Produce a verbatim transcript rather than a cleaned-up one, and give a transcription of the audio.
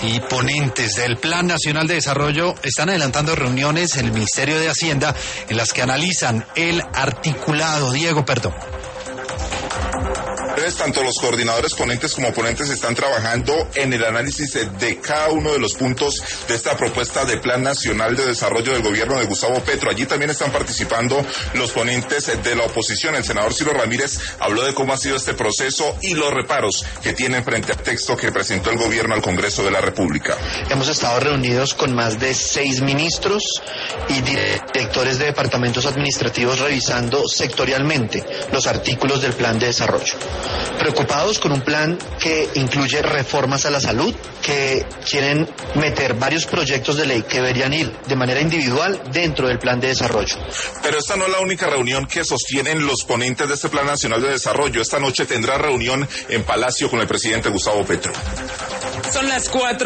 y ponentes del Plan Nacional de Desarrollo están adelantando reuniones en el Ministerio de Hacienda en las que analizan el articulado. Diego, perdón. Tanto los coordinadores ponentes como ponentes están trabajando en el análisis de cada uno de los puntos de esta propuesta de Plan Nacional de Desarrollo del gobierno de Gustavo Petro. Allí también están participando los ponentes de la oposición. El senador Ciro Ramírez habló de cómo ha sido este proceso y los reparos que tienen frente al texto que presentó el gobierno al Congreso de la República. Hemos estado reunidos con más de seis ministros y directores de departamentos administrativos revisando sectorialmente los artículos del plan de desarrollo. Preocupados con un plan que incluye reformas a la salud, que quieren meter varios proyectos de ley que deberían ir de manera individual dentro del plan de desarrollo. Pero esta no es la única reunión que sostienen los ponentes de este Plan Nacional de Desarrollo. Esta noche tendrá reunión en Palacio con el presidente Gustavo Petro. Son las cuatro.